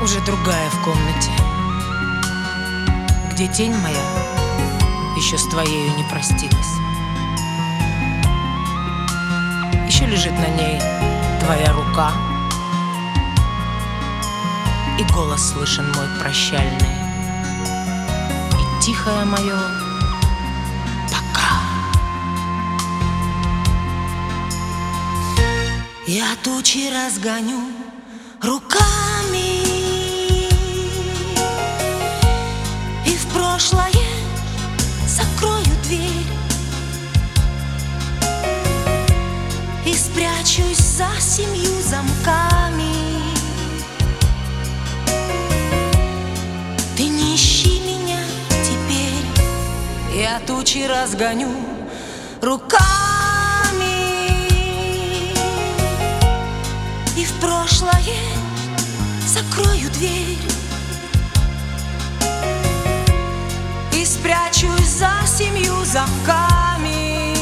Уже другая в комнате, где тень моя еще с твоею не простилась. Еще лежит на ней твоя рука, и голос слышен мой прощальный, и тихое мое пока. Я тучи разгоню руками, и в прошлое закрою дверь, и спрячусь за 7 замками. Ты не ищи меня теперь. Я тучи разгоню руками, и в прошлое закрою дверь, и спрячусь за 7 замками.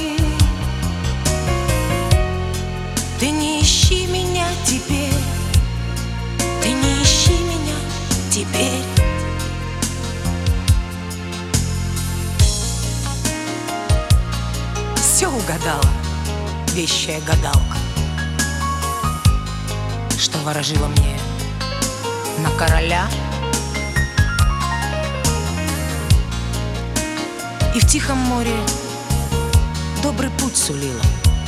Ты не ищи меня теперь. Ты не ищи меня теперь. Все угадала вещая гадалка, что ворожила мне на короля, и в тихом море добрый путь сулила.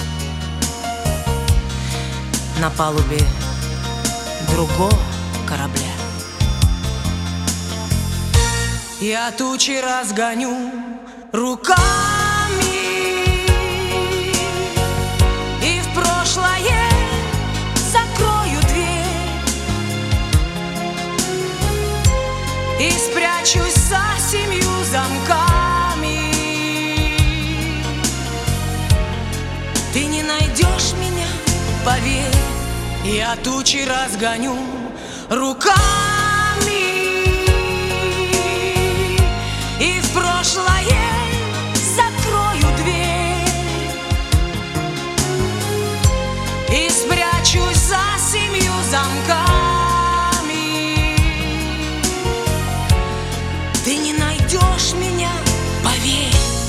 На палубе другого корабля я тучи разгоню руками, и в прошлое закрою дверь, и спрячусь за 7 замками. Ты не найдешь меня, поверь. Я тучи разгоню руками, и в прошлое закрою дверь, и спрячусь за 7 замками. Ты не найдешь меня, поверь.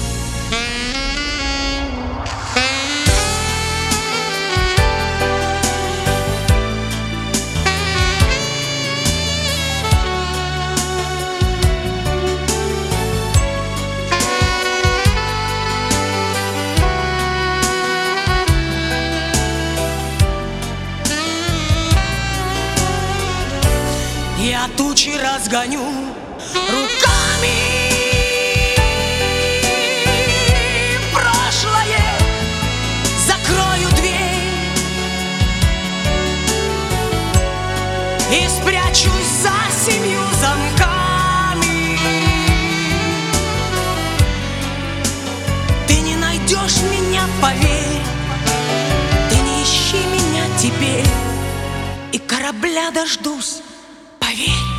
Я тучи разгоню руками, в прошлое закрою дверь, и спрячусь за 7 замками. Ты не найдешь меня, поверь. Ты не ищи меня теперь, и корабля дождусь, поверь.